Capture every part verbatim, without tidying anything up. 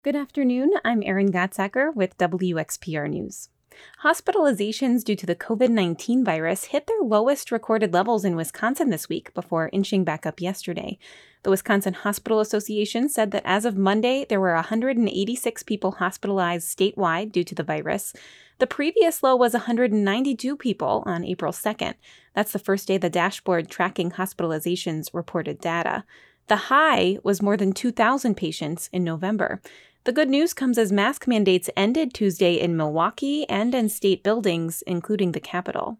Good afternoon. I'm Erin Gatzacker with W X P R News. Hospitalizations due to the covid nineteen virus hit their lowest recorded levels in Wisconsin this week before inching back up yesterday. The Wisconsin Hospital Association said that as of Monday, there were one hundred eighty-six people hospitalized statewide due to the virus. The previous low was one hundred ninety-two people on April second. That's the first day the dashboard tracking hospitalizations reported data. The high was more than two thousand patients in November. The good news comes as mask mandates ended Tuesday in Milwaukee and in state buildings, including the Capitol.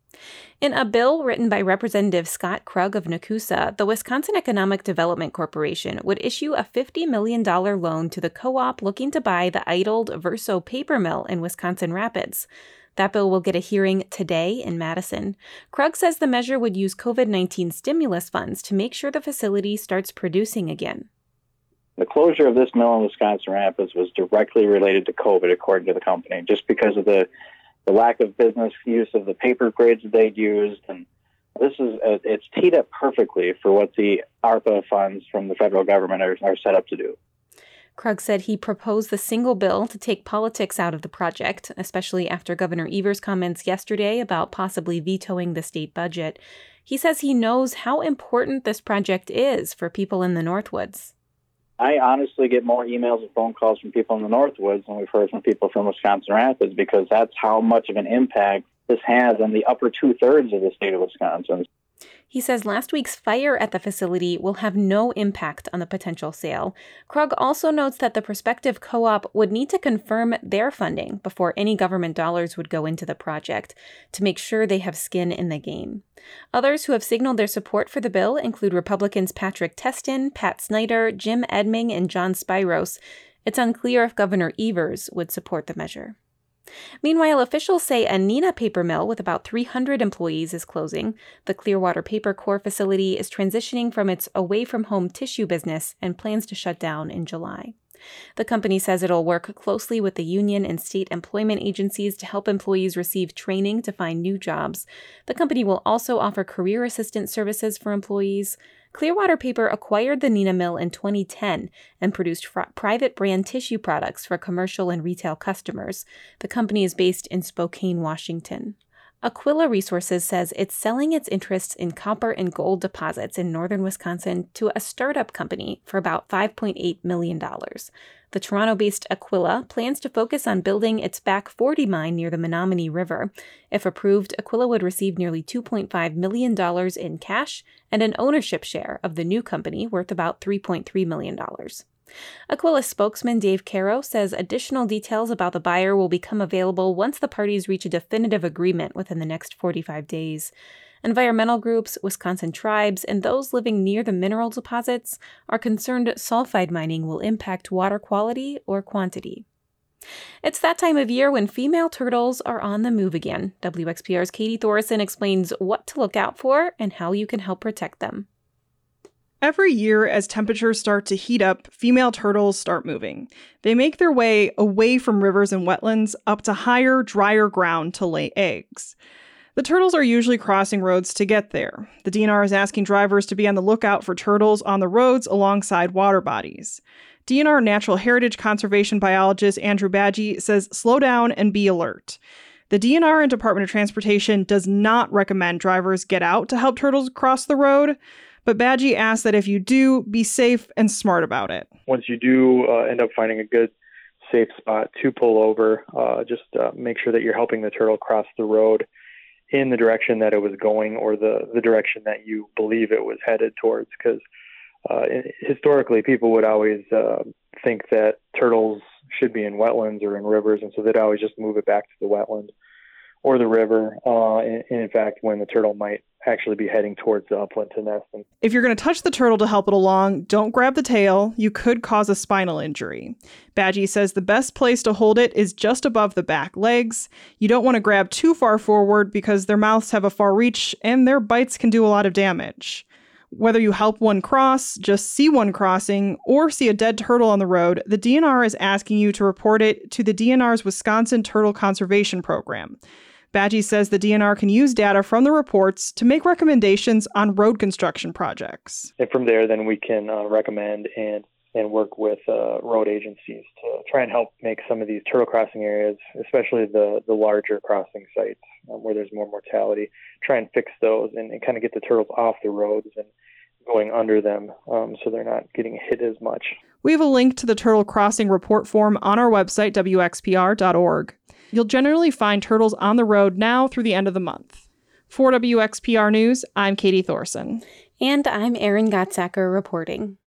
In a bill written by Representative Scott Krug of Nakusa, the Wisconsin Economic Development Corporation would issue a fifty million dollars loan to the co-op looking to buy the idled Verso paper mill in Wisconsin Rapids. That bill will get a hearing today in Madison. Krug says the measure would use covid nineteen stimulus funds to make sure the facility starts producing again. The closure of this mill in Wisconsin Rapids was directly related to COVID, according to the company, just because of the, the lack of business use of the paper grades that they'd used. And this is uh, it's teed up perfectly for what the ARPA funds from the federal government are, are set up to do. Krug said he proposed the single bill to take politics out of the project, especially after Governor Evers' comments yesterday about possibly vetoing the state budget. He says he knows how important this project is for people in the Northwoods. I honestly get more emails and phone calls from people in the Northwoods than we've heard from people from Wisconsin Rapids, because that's how much of an impact this has on the upper two-thirds of the state of Wisconsin. He says last week's fire at the facility will have no impact on the potential sale. Krug also notes that the prospective co-op would need to confirm their funding before any government dollars would go into the project to make sure they have skin in the game. Others who have signaled their support for the bill include Republicans Patrick Testin, Pat Snyder, Jim Edming, and John Spiros. It's unclear if Governor Evers would support the measure. Meanwhile, officials say a Neenah paper mill with about three hundred employees is closing. The Clearwater Paper Core facility is transitioning from its away-from-home tissue business and plans to shut down in July. The company says it'll work closely with the union and state employment agencies to help employees receive training to find new jobs. The company will also offer career assistance services for employees. Clearwater Paper acquired the Neenah mill in twenty ten and produced fr- private brand tissue products for commercial and retail customers. The company is based in Spokane, Washington. Aquila Resources says it's selling its interests in copper and gold deposits in northern Wisconsin to a startup company for about five point eight million dollars. The Toronto-based Aquila plans to focus on building its Back forty mine near the Menominee River. If approved, Aquila would receive nearly two point five million dollars in cash and an ownership share of the new company worth about three point three million dollars. Aquila spokesman Dave Caro says additional details about the buyer will become available once the parties reach a definitive agreement within the next forty-five days. Environmental groups, Wisconsin tribes, and those living near the mineral deposits are concerned sulfide mining will impact water quality or quantity. It's that time of year when female turtles are on the move again. W X P R's Katie Thorson explains what to look out for and how you can help protect them. Every year, as temperatures start to heat up, female turtles start moving. They make their way away from rivers and wetlands up to higher, drier ground to lay eggs. The turtles are usually crossing roads to get there. The D N R is asking drivers to be on the lookout for turtles on the roads alongside water bodies. D N R Natural Heritage Conservation biologist Andrew Badgie says slow down and be alert. The D N R and Department of Transportation does not recommend drivers get out to help turtles cross the road, but Badgie asks that if you do, be safe and smart about it. Once you do uh, end up finding a good, safe spot to pull over, uh, just uh, make sure that you're helping the turtle cross the road in the direction that it was going or the, the direction that you believe it was headed towards. Because uh, historically, people would always uh, think that turtles should be in wetlands or in rivers, and so they'd always just move it back to the wetland or the river. Uh, and, and in fact, when the turtle might actually be heading towards the upland to nest. If you're going to touch the turtle to help it along, don't grab the tail. You could cause a spinal injury. Badgie says the best place to hold it is just above the back legs. You don't want to grab too far forward because their mouths have a far reach and their bites can do a lot of damage. Whether you help one cross, just see one crossing, or see a dead turtle on the road, the D N R is asking you to report it to the D N R's Wisconsin Turtle Conservation Program. Badgie says the D N R can use data from the reports to make recommendations on road construction projects. And from there, then we can uh, recommend and and work with uh, road agencies to try and help make some of these turtle crossing areas, especially the, the larger crossing sites um, where there's more mortality, try and fix those and, and kind of get the turtles off the roads and going under them um, so they're not getting hit as much. We have a link to the Turtle Crossing report form on our website, W X P R dot org. You'll generally find turtles on the road now through the end of the month. For W X P R News, I'm Katie Thorson. And I'm Erin Gottsacker reporting.